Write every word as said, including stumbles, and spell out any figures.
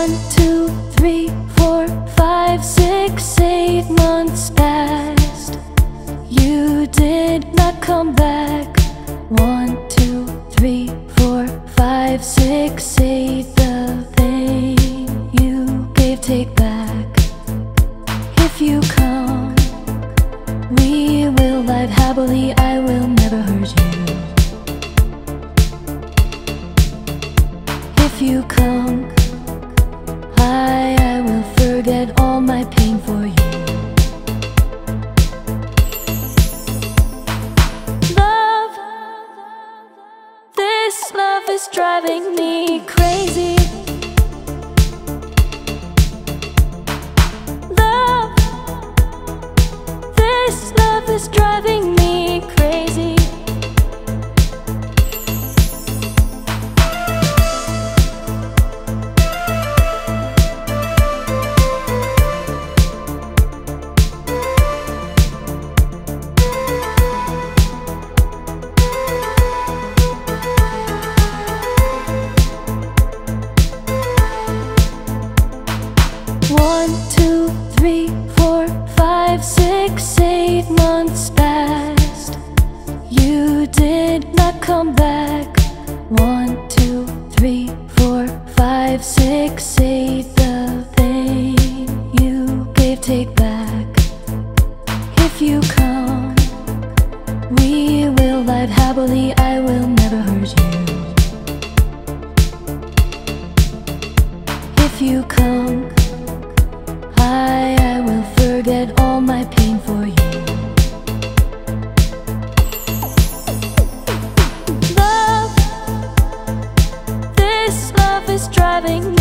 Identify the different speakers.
Speaker 1: One, two, three, four, five, six, eight months passed. You did not come back. One, two, three, four, five, six, eight. The thing you gave, take back. If you come, we will live happily. I will never hurt you. If you come, I, I will forget all my pain for you. Love, this love is driving me crazy. Love, this love is driving me crazy. One, two, three, four, five, six, eight months passed. You did not come back. One, two, three, four, five, six, eight. The thing you gave, take back. If you come, we will live happily. I will never hurt you. If you come, I, I will forget all my pain for you. Love, this love is driving